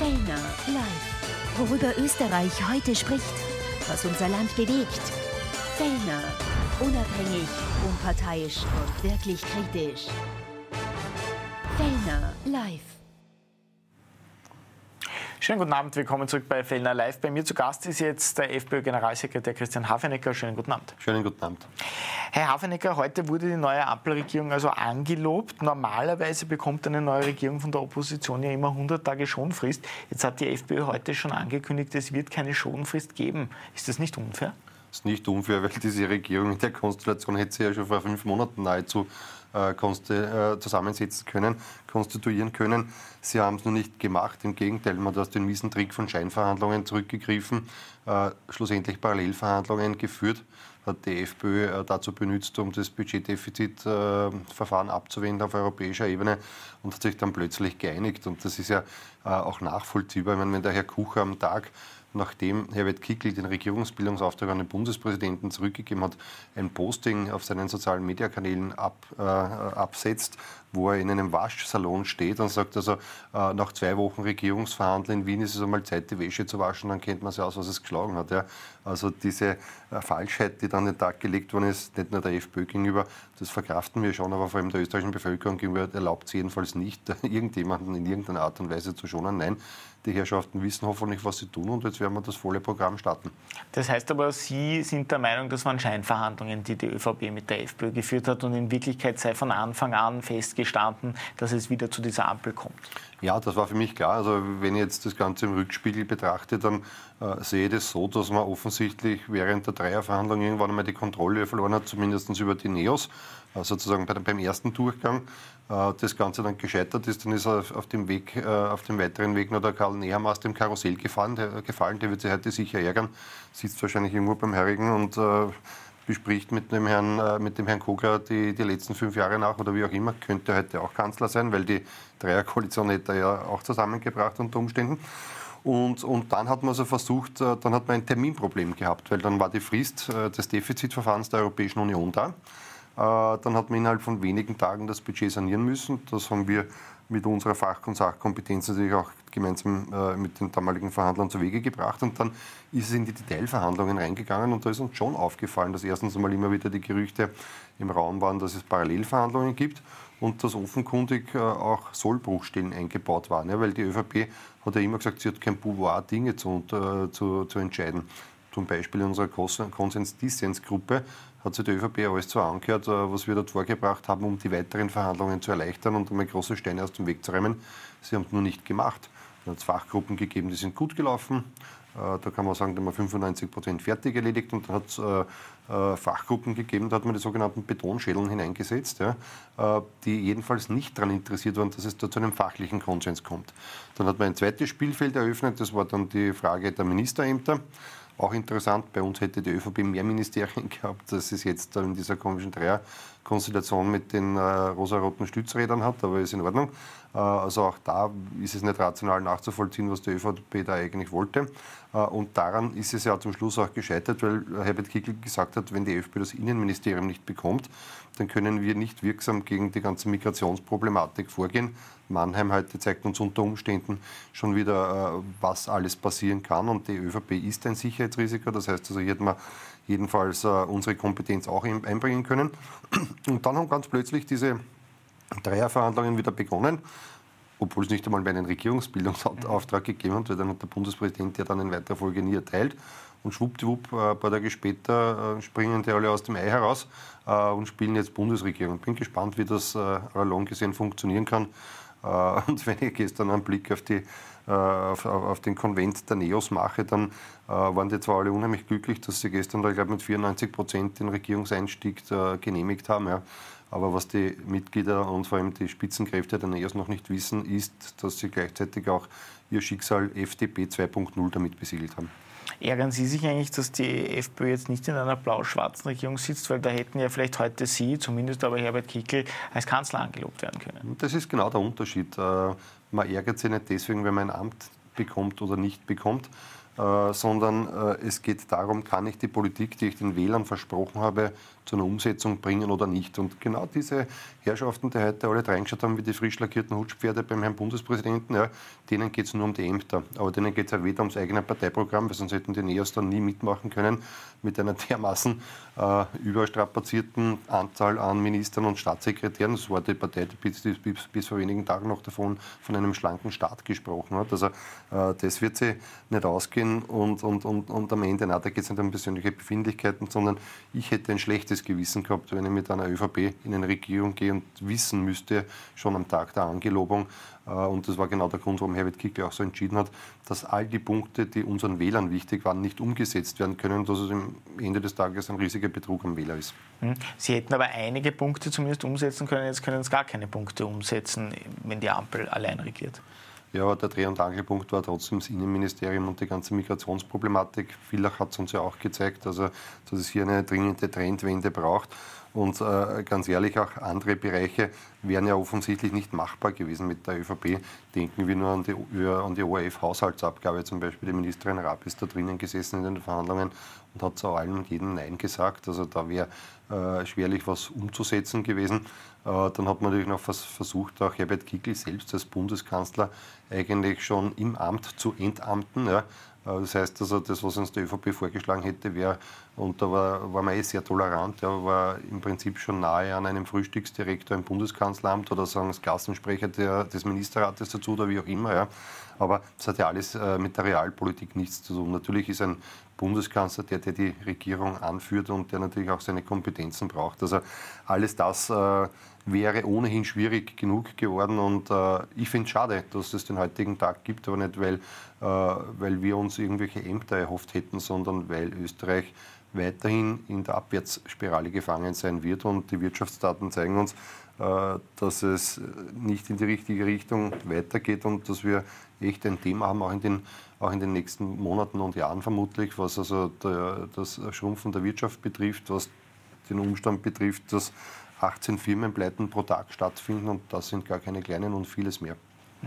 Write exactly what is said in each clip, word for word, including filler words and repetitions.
Fellner live. Worüber Österreich heute spricht, was unser Land bewegt. Fellner, unabhängig, unparteiisch und wirklich kritisch. Fellner live. Schönen guten Abend, willkommen zurück bei Fellner Live. Bei mir zu Gast ist jetzt der FPÖ-Generalsekretär Christian Hafenecker. Schönen guten Abend. Schönen guten Abend. Herr Hafenecker, heute wurde die neue Ampelregierung also angelobt. Normalerweise bekommt eine neue Regierung von der Opposition ja immer hundert Tage Schonfrist. Jetzt hat die FPÖ heute schon angekündigt, es wird keine Schonfrist geben. Ist das nicht unfair? Das ist nicht unfair, weil diese Regierung in der Konstellation hätte sie ja schon vor fünf Monaten nahezu äh, äh, zusammensetzen können, konstituieren können. Sie haben es nur nicht gemacht. Im Gegenteil, man hat aus den miesen Trick von Scheinverhandlungen zurückgegriffen, äh, schlussendlich Parallelverhandlungen geführt, hat die FPÖ äh, dazu benutzt, um das Budgetdefizitverfahren äh, abzuwenden auf europäischer Ebene und hat sich dann plötzlich geeinigt. Und das ist ja äh, auch nachvollziehbar. Ich meine, wenn der Herr Kucher am Tag, nachdem Herbert Kickl den Regierungsbildungsauftrag an den Bundespräsidenten zurückgegeben hat, ein Posting auf seinen sozialen Mediakanälen ab, äh, absetzt, wo er in einem Waschsalon steht und sagt, also äh, nach zwei Wochen Regierungsverhandeln in Wien ist es einmal Zeit, die Wäsche zu waschen, dann kennt man sich aus, was es geschlagen hat. Ja. Also diese äh, Falschheit, die dann an den Tag gelegt worden ist, nicht nur der FPÖ gegenüber, das verkraften wir schon, aber vor allem der österreichischen Bevölkerung gegenüber erlaubt es jedenfalls nicht, irgendjemanden in irgendeiner Art und Weise zu schonen. Nein, die Herrschaften wissen hoffentlich, was sie tun und jetzt werden wir das volle Programm starten. Das heißt aber, Sie sind der Meinung, das waren Scheinverhandlungen, die die ÖVP mit der FPÖ geführt hat und in Wirklichkeit sei von Anfang an festgestanden, dass es wieder zu dieser Ampel kommt? Ja, das war für mich klar. Also wenn ich jetzt das Ganze im Rückspiegel betrachte, dann äh, sehe ich das so, dass man offensichtlich während der Dreierverhandlungen irgendwann einmal die Kontrolle verloren hat, zumindest über die Neos, äh, sozusagen bei, beim ersten Durchgang. Äh, das Ganze dann gescheitert ist, dann ist er auf dem Weg, äh, auf dem weiteren Weg noch der Karl Nehammer aus dem Karussell gefallen. Der, gefallen. Der wird sich heute sicher ärgern, sitzt wahrscheinlich irgendwo beim Herrigen und äh, bespricht mit dem Herrn, äh, mit dem Herrn Kogler die, die letzten fünf Jahre nach oder wie auch immer, könnte heute auch Kanzler sein, weil die Dreierkoalition hätte er ja auch zusammengebracht unter Umständen. Und, und dann hat man so versucht, äh, dann hat man ein Terminproblem gehabt, weil dann war die Frist äh, des Defizitverfahrens der Europäischen Union da. Äh, dann hat man innerhalb von wenigen Tagen das Budget sanieren müssen. Das haben wir mit unserer Fach- und Sachkompetenz natürlich auch gemeinsam äh, mit den damaligen Verhandlern zu Wege gebracht. Und dann ist es in die Detailverhandlungen reingegangen und da ist uns schon aufgefallen, dass erstens einmal immer wieder die Gerüchte im Raum waren, dass es Parallelverhandlungen gibt und dass offenkundig äh, auch Sollbruchstellen eingebaut waren. Ja, weil die ÖVP hat ja immer gesagt, sie hat kein Pouvoir, Dinge zu, äh, zu, zu entscheiden. Zum Beispiel in unserer Konsens-Dissens-Gruppe hat sich die ÖVP alles zwar angehört, was wir dort vorgebracht haben, um die weiteren Verhandlungen zu erleichtern und um große Steine aus dem Weg zu räumen. Sie haben es nur nicht gemacht. Es hat Fachgruppen gegeben, die sind gut gelaufen. Da kann man sagen, da haben wir fünfundneunzig Prozent fertig erledigt und dann hat es äh, Fachgruppen gegeben, da hat man die sogenannten Betonschädeln hineingesetzt, ja, äh, die jedenfalls nicht daran interessiert waren, dass es da zu einem fachlichen Konsens kommt. Dann hat man ein zweites Spielfeld eröffnet, das war dann die Frage der Ministerämter. Auch interessant, bei uns hätte die ÖVP mehr Ministerien gehabt, als es jetzt in dieser komischen Dreierkonstellation mit den äh, rosaroten Stützrädern hat, aber ist in Ordnung. Äh, also auch da ist es nicht rational nachzuvollziehen, was die ÖVP da eigentlich wollte. Äh, und daran ist es ja zum Schluss auch gescheitert, weil Herbert Kickl gesagt hat, wenn die ÖVP das Innenministerium nicht bekommt, dann können wir nicht wirksam gegen die ganze Migrationsproblematik vorgehen. Mannheim heute zeigt uns unter Umständen schon wieder, was alles passieren kann. Und die ÖVP ist ein Sicherheitsrisiko. Das heißt, also hier hätten wir jedenfalls unsere Kompetenz auch einbringen können. Und dann haben ganz plötzlich diese Dreierverhandlungen wieder begonnen, obwohl es nicht einmal mehr einen Regierungsbildungsauftrag gegeben hat, weil dann hat der Bundespräsident ja dann in weiterer Folge nie erteilt. Und schwuppdiwupp, ein paar Tage später springen die alle aus dem Ei heraus und spielen jetzt Bundesregierung. Ich bin gespannt, wie das allalong gesehen funktionieren kann. Und wenn ich gestern einen Blick auf, die, auf, auf den Konvent der Neos mache, dann waren die zwar alle unheimlich glücklich, dass sie gestern da, ich glaube, mit vierundneunzig Prozent den Regierungseinstieg genehmigt haben. Ja. Aber was die Mitglieder und vor allem die Spitzenkräfte der Neos noch nicht wissen, ist, dass sie gleichzeitig auch ihr Schicksal F D P zwei Punkt null damit besiegelt haben. Ärgern Sie sich eigentlich, dass die FPÖ jetzt nicht in einer blau-schwarzen Regierung sitzt? Weil da hätten ja vielleicht heute Sie, zumindest aber Herbert Kickl, als Kanzler angelobt werden können. Das ist genau der Unterschied. Man ärgert sich nicht deswegen, wenn man ein Amt bekommt oder nicht bekommt, sondern es geht darum, kann ich die Politik, die ich den Wählern versprochen habe, zu einer Umsetzung bringen oder nicht. Und genau diese Herrschaften, die heute alle reingeschaut haben, wie die frisch lackierten Hutschpferde beim Herrn Bundespräsidenten, ja, denen geht es nur um die Ämter. Aber denen geht es auch weder ums eigene Parteiprogramm, weil sonst hätten die NEOS dann nie mitmachen können mit einer dermaßen äh, überstrapazierten Anzahl an Ministern und Staatssekretären. Das war die Partei, die bis, bis, bis vor wenigen Tagen noch davon von einem schlanken Staat gesprochen hat. Also äh, das wird sie nicht ausgehen und, und, und, und am Ende, na, da geht es nicht um persönliche Befindlichkeiten, sondern ich hätte ein schlechtes Gewissen gehabt, wenn ich mit einer ÖVP in eine Regierung gehe und wissen müsste, schon am Tag der Angelobung, äh, und das war genau der Grund, warum Herbert Kickl auch so entschieden hat, dass all die Punkte, die unseren Wählern wichtig waren, nicht umgesetzt werden können, dass es am Ende des Tages ein riesiger Betrug am Wähler ist. Sie hätten aber einige Punkte zumindest umsetzen können, jetzt können Sie gar keine Punkte umsetzen, wenn die Ampel allein regiert. Ja, aber der Dreh- und Angelpunkt war trotzdem das Innenministerium und die ganze Migrationsproblematik. Villach hat es uns ja auch gezeigt, also, dass es hier eine dringende Trendwende braucht. Und äh, ganz ehrlich, auch andere Bereiche wären ja offensichtlich nicht machbar gewesen mit der ÖVP. Denken wir nur an die, an die O R F-Haushaltsabgabe zum Beispiel. Die Ministerin Raab ist da drinnen gesessen in den Verhandlungen und hat zu allem und jedem Nein gesagt. Also da wäre äh, schwerlich was umzusetzen gewesen. Äh, dann hat man natürlich noch was versucht, auch Herbert Kickl selbst als Bundeskanzler eigentlich schon im Amt zu entamten. Ja. Das heißt, also das, was uns die ÖVP vorgeschlagen hätte, wäre, und da war, war man eh sehr tolerant, ja, war im Prinzip schon nahe an einem Frühstücksdirektor im Bundeskanzleramt oder sagen das Klassensprecher der, des Ministerrates dazu oder wie auch immer. Ja. Aber das hat ja alles äh, mit der Realpolitik nichts zu tun. Natürlich ist ein Bundeskanzler der, der die Regierung anführt und der natürlich auch seine Kompetenzen braucht. Also alles das äh, wäre ohnehin schwierig genug geworden und äh, ich finde es schade, dass es den heutigen Tag gibt, aber nicht, weil, äh, weil wir uns irgendwelche Ämter erhofft hätten, sondern weil Österreich weiterhin in der Abwärtsspirale gefangen sein wird und die Wirtschaftsdaten zeigen uns, äh, dass es nicht in die richtige Richtung weitergeht und dass wir echt ein Thema haben, auch in den, auch in den nächsten Monaten und Jahren vermutlich, was also der, das Schrumpfen der Wirtschaft betrifft, was den Umstand betrifft, dass achtzehn Firmenpleiten pro Tag stattfinden und das sind gar keine kleinen und vieles mehr.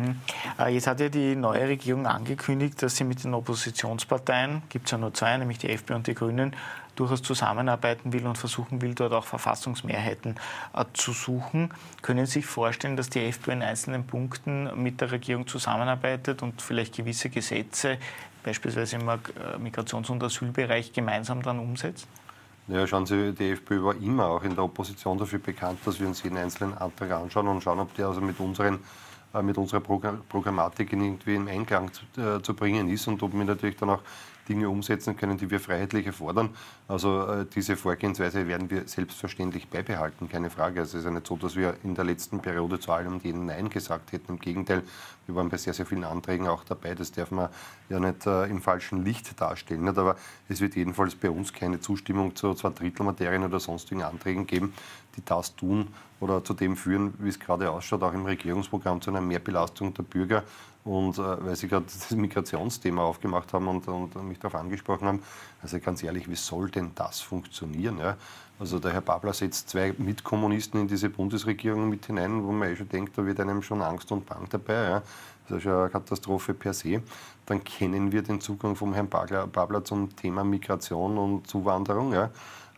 Jetzt hat ja die neue Regierung angekündigt, dass sie mit den Oppositionsparteien, gibt es ja nur zwei, nämlich die FPÖ und die Grünen, durchaus zusammenarbeiten will und versuchen will, dort auch Verfassungsmehrheiten äh, zu suchen. Können Sie sich vorstellen, dass die FPÖ in einzelnen Punkten mit der Regierung zusammenarbeitet und vielleicht gewisse Gesetze, beispielsweise im Migrations- und Asylbereich, gemeinsam dann umsetzt? Ja, schauen Sie, die FPÖ war immer auch in der Opposition dafür bekannt, dass wir uns jeden einzelnen Antrag anschauen und schauen, ob der also mit unseren mit unserer Programmatik irgendwie in Einklang zu, äh, zu bringen ist und ob wir natürlich dann auch Dinge umsetzen können, die wir freiheitlich erfordern. Also äh, diese Vorgehensweise werden wir selbstverständlich beibehalten, keine Frage. Also es ist ja nicht so, dass wir in der letzten Periode zu allem und jedem Nein gesagt hätten. Im Gegenteil, wir waren bei sehr, sehr vielen Anträgen auch dabei. Das darf man ja nicht äh, im falschen Licht darstellen. Nicht? Aber es wird jedenfalls bei uns keine Zustimmung zu Zwei-Drittel-Materien oder sonstigen Anträgen geben, die das tun oder zu dem führen, wie es gerade ausschaut, auch im Regierungsprogramm, zu einer Mehrbelastung der Bürger. Und äh, weil Sie gerade das Migrationsthema aufgemacht haben und, und mich darauf angesprochen haben, also ganz ehrlich, wie soll denn das funktionieren? Ja? Also der Herr Babler setzt zwei Mitkommunisten in diese Bundesregierung mit hinein, wo man eh schon denkt, da wird einem schon Angst und Bang dabei. Ja? Das ist ja eine Katastrophe per se. Dann kennen wir den Zugang vom Herrn Babler, Babler zum Thema Migration und Zuwanderung. Ja?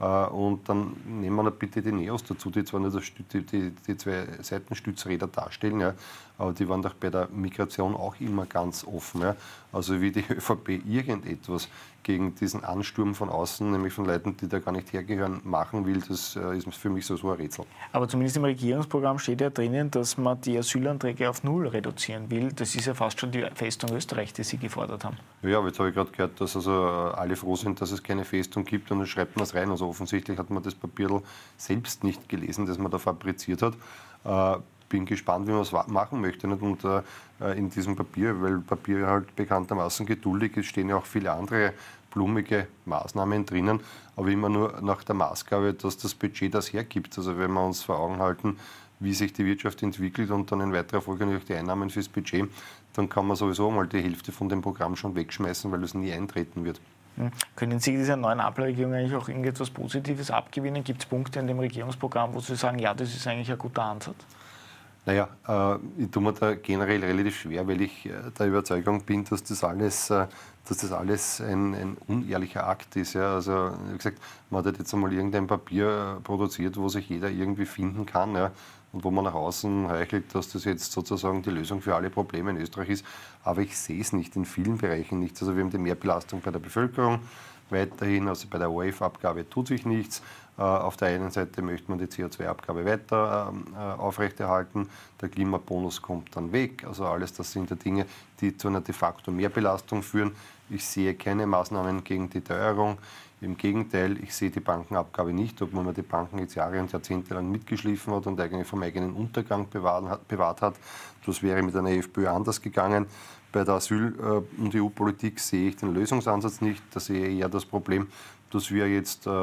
Und dann nehmen wir bitte die NEOS dazu, die zwar nur das, die, die, die zwei Seitenstützräder darstellen, ja, aber die waren doch bei der Migration auch immer ganz offen. Ja. Also wie die ÖVP irgendetwas gegen diesen Ansturm von außen, nämlich von Leuten, die da gar nicht hergehören, machen will, das äh, ist für mich so, so ein Rätsel. Aber zumindest im Regierungsprogramm steht ja drinnen, dass man die Asylanträge auf null reduzieren will. Das ist ja fast schon die Festung Österreich, die Sie gefordert haben. Ja, aber jetzt habe ich gerade gehört, dass also alle froh sind, dass es keine Festung gibt und dann schreibt man es rein. Also offensichtlich hat man das Papier selbst nicht gelesen, das man da fabriziert hat. Äh, bin gespannt, wie man es machen möchte. Nicht? Und äh, in diesem Papier, weil Papier halt bekanntermaßen geduldig ist, stehen ja auch viele andere blumige Maßnahmen drinnen, aber immer nur nach der Maßgabe, dass das Budget das hergibt. Also wenn wir uns vor Augen halten, wie sich die Wirtschaft entwickelt und dann in weiterer Folge natürlich die Einnahmen fürs Budget, dann kann man sowieso mal die Hälfte von dem Programm schon wegschmeißen, weil es nie eintreten wird. Können Sie dieser neuen Ampelregierung eigentlich auch irgendetwas Positives abgewinnen? Gibt es Punkte in dem Regierungsprogramm, wo Sie sagen, ja, das ist eigentlich ein guter Ansatz? Naja, äh, ich tue mir da generell relativ schwer, weil ich äh, der Überzeugung bin, dass das alles, äh, dass das alles ein, ein unehrlicher Akt ist. Ja. Also, wie gesagt, man hat jetzt einmal irgendein Papier äh, produziert, wo sich jeder irgendwie finden kann. Ja. Und wo man nach außen heuchelt, dass das jetzt sozusagen die Lösung für alle Probleme in Österreich ist. Aber ich sehe es nicht, in vielen Bereichen nicht. Also wir haben die Mehrbelastung bei der Bevölkerung weiterhin, also bei der O R F-Abgabe tut sich nichts. Äh, auf der einen Seite möchte man die C O zwei Abgabe weiter äh, aufrechterhalten, der Klimabonus kommt dann weg. Also alles das sind ja Dinge, die zu einer de facto Mehrbelastung führen. Ich sehe keine Maßnahmen gegen die Teuerung. Im Gegenteil, ich sehe die Bankenabgabe nicht, obwohl man die Banken jetzt Jahre und Jahrzehnte lang mitgeschliffen hat und eigentlich vom eigenen Untergang bewahrt hat. Bewahrt hat. Das wäre mit einer FPÖ anders gegangen. Bei der Asyl- und E U-Politik sehe ich den Lösungsansatz nicht. Da sehe ich eher das Problem, dass wir jetzt äh,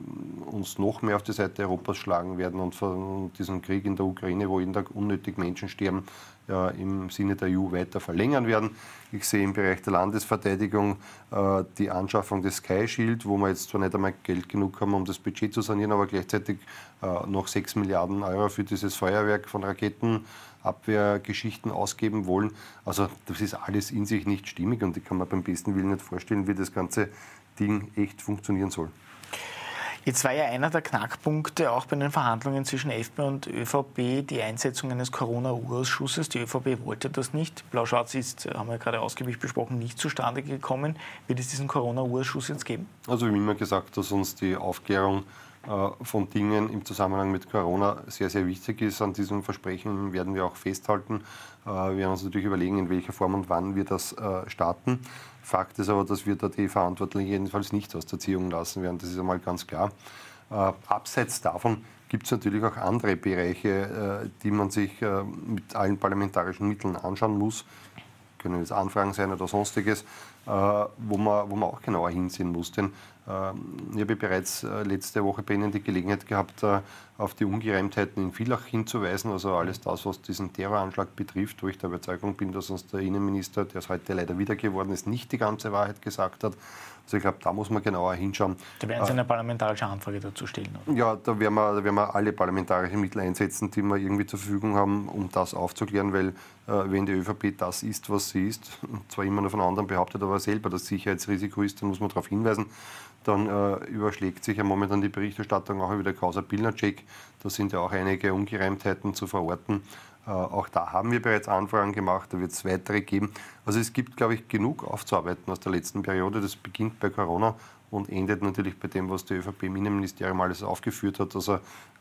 uns noch mehr auf die Seite Europas schlagen werden und von diesem Krieg in der Ukraine, wo jeden Tag unnötig Menschen sterben, ja, im Sinne der E U weiter verlängern werden. Ich sehe im Bereich der Landesverteidigung äh, die Anschaffung des Sky Shield, wo wir jetzt zwar nicht einmal Geld genug haben, um das Budget zu sanieren, aber gleichzeitig äh, noch sechs Milliarden Euro für dieses Feuerwerk von Raketenabwehrgeschichten ausgeben wollen. Also das ist alles in sich nicht stimmig und ich kann mir beim besten Willen nicht vorstellen, wie das ganze Ding echt funktionieren soll. Jetzt war ja einer der Knackpunkte auch bei den Verhandlungen zwischen FPÖ und ÖVP die Einsetzung eines Corona-Urausschusses. Die ÖVP wollte das nicht. Blau-Schwarz ist, haben wir gerade ausgiebig besprochen, nicht zustande gekommen. Wird es diesen Corona-Urausschuss jetzt geben? Also wir haben immer gesagt, dass uns die Aufklärung äh, von Dingen im Zusammenhang mit Corona sehr, sehr wichtig ist. An diesem Versprechen werden wir auch festhalten. Äh, wir werden uns natürlich überlegen, in welcher Form und wann wir das äh, starten. Fakt ist aber, dass wir da die Verantwortlichen jedenfalls nicht aus der Ziehung lassen werden. Das ist einmal ganz klar. Äh, abseits davon gibt es natürlich auch andere Bereiche, äh, die man sich äh, mit allen parlamentarischen Mitteln anschauen muss. Können jetzt Anfragen sein oder Sonstiges, äh, wo, man, wo man auch genauer hinsehen muss. Denn äh, ich habe bereits äh, letzte Woche bei Ihnen die Gelegenheit gehabt, äh, auf die Ungereimtheiten in Villach hinzuweisen. Also alles das, was diesen Terroranschlag betrifft, wo ich der Überzeugung bin, dass uns der Innenminister, der es heute leider wieder geworden ist, nicht die ganze Wahrheit gesagt hat. Also ich glaube, da muss man genauer hinschauen. Da werden Sie eine parlamentarische Anfrage dazu stellen, oder? Ja, da werden, wir, da werden wir alle parlamentarischen Mittel einsetzen, die wir irgendwie zur Verfügung haben, um das aufzuklären, weil äh, wenn die ÖVP das ist, was sie ist, und zwar immer nur von anderen behauptet, aber selber das Sicherheitsrisiko ist, dann muss man darauf hinweisen, dann äh, überschlägt sich ja momentan die Berichterstattung auch über der Causa Pilnacek. Da sind ja auch einige Ungereimtheiten zu verorten. Äh, auch da haben wir bereits Anfragen gemacht, da wird es weitere geben. Also es gibt, glaube ich, genug aufzuarbeiten aus der letzten Periode. Das beginnt bei Corona und endet natürlich bei dem, was die ÖVP im Innenministerium alles aufgeführt hat. Also äh,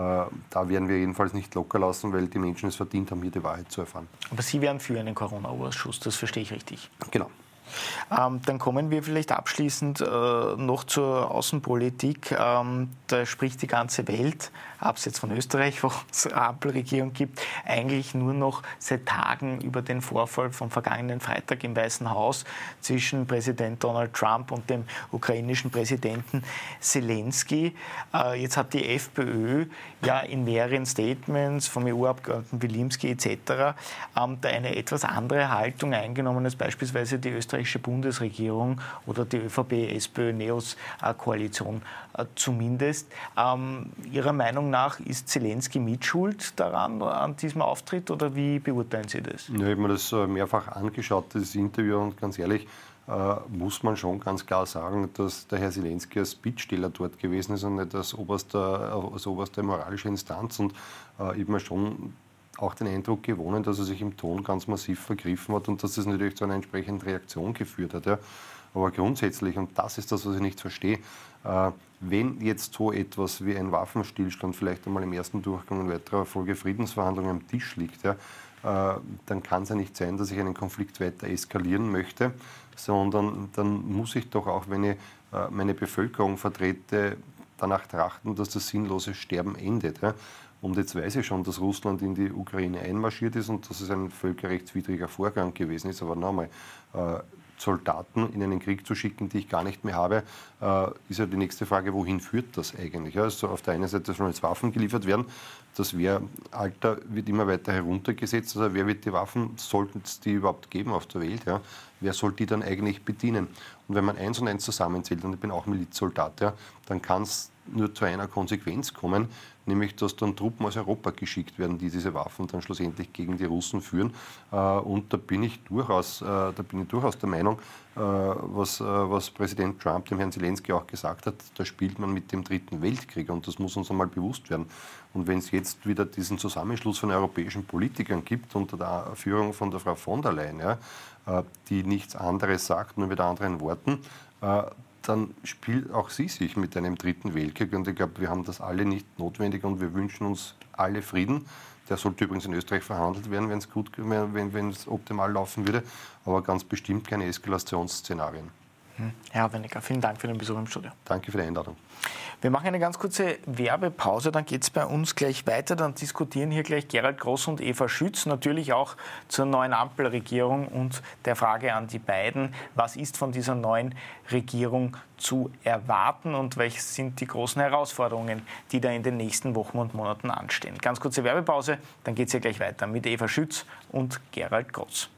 da werden wir jedenfalls nicht locker lassen, weil die Menschen es verdient haben, hier die Wahrheit zu erfahren. Aber Sie wären für einen Corona-Ausschuss, das verstehe ich richtig. Genau. Ähm, dann kommen wir vielleicht abschließend äh, noch zur Außenpolitik. Ähm, da spricht die ganze Welt, abseits von Österreich, wo es eine Ampelregierung gibt, eigentlich nur noch seit Tagen über den Vorfall vom vergangenen Freitag im Weißen Haus zwischen Präsident Donald Trump und dem ukrainischen Präsidenten Zelensky. Äh, jetzt hat die FPÖ ja in mehreren Statements vom E U-Abgeordneten Wilimski et cetera ähm, da eine etwas andere Haltung eingenommen als beispielsweise die österreichische Bundesregierung oder die ÖVP-SPÖ-NEOS-Koalition äh, zumindest. Ähm, Ihrer Meinung nach ist Zelensky mitschuld daran, an diesem Auftritt, oder wie beurteilen Sie das? Ja, ich habe mir das mehrfach angeschaut, das Interview, und ganz ehrlich, äh, muss man schon ganz klar sagen, dass der Herr Zelensky als Bittsteller dort gewesen ist und nicht als oberste, als oberste moralische Instanz. Und äh, ich habe mir schon auch den Eindruck gewonnen, dass er sich im Ton ganz massiv vergriffen hat und dass das natürlich zu einer entsprechenden Reaktion geführt hat. Ja. Aber grundsätzlich, und das ist das, was ich nicht verstehe, äh, wenn jetzt so etwas wie ein Waffenstillstand vielleicht einmal im ersten Durchgang und weiterer Folge Friedensverhandlungen am Tisch liegt, ja, äh, dann kann es ja nicht sein, dass ich einen Konflikt weiter eskalieren möchte, sondern dann muss ich doch auch, wenn ich äh, meine Bevölkerung vertrete, danach trachten, dass das sinnlose Sterben endet. Ja. Und jetzt weiß ich schon, dass Russland in die Ukraine einmarschiert ist und dass es ein völkerrechtswidriger Vorgang gewesen ist. Aber nochmal, äh, Soldaten in einen Krieg zu schicken, die ich gar nicht mehr habe, äh, ist ja die nächste Frage, wohin führt das eigentlich? Also auf der einen Seite sollen jetzt Waffen geliefert werden, das Wehralter wird immer weiter heruntergesetzt. Also wer wird die Waffen, sollten es die überhaupt geben auf der Welt? Ja? Wer soll die dann eigentlich bedienen? Und wenn man eins und eins zusammenzählt, und ich bin auch Milizsoldat, ja, dann kann es nur zu einer Konsequenz kommen, nämlich dass dann Truppen aus Europa geschickt werden, die diese Waffen dann schlussendlich gegen die Russen führen. Und da bin ich durchaus, da bin ich durchaus der Meinung, was, was Präsident Trump dem Herrn Zelensky auch gesagt hat, da spielt man mit dem Dritten Weltkrieg und das muss uns einmal bewusst werden. Und wenn es jetzt wieder diesen Zusammenschluss von europäischen Politikern gibt unter der Führung von der Frau von der Leyen, ja, die nichts anderes sagt, nur mit anderen Worten, dann spielt auch sie sich mit einem Dritten Weltkrieg. Und ich glaube, wir haben das alle nicht notwendig und wir wünschen uns alle Frieden. Der sollte übrigens in Österreich verhandelt werden, wenn es gut, wenn, wenn es optimal laufen würde, aber ganz bestimmt keine Eskalationsszenarien. Herr Weniger, vielen Dank für den Besuch im Studio. Danke für die Einladung. Wir machen eine ganz kurze Werbepause, dann geht es bei uns gleich weiter. Dann diskutieren hier gleich Gerald Groß und Eva Schütz, natürlich auch zur neuen Ampelregierung und der Frage an die beiden, was ist von dieser neuen Regierung zu erwarten und welche sind die großen Herausforderungen, die da in den nächsten Wochen und Monaten anstehen. Ganz kurze Werbepause, dann geht es hier gleich weiter mit Eva Schütz und Gerald Groß.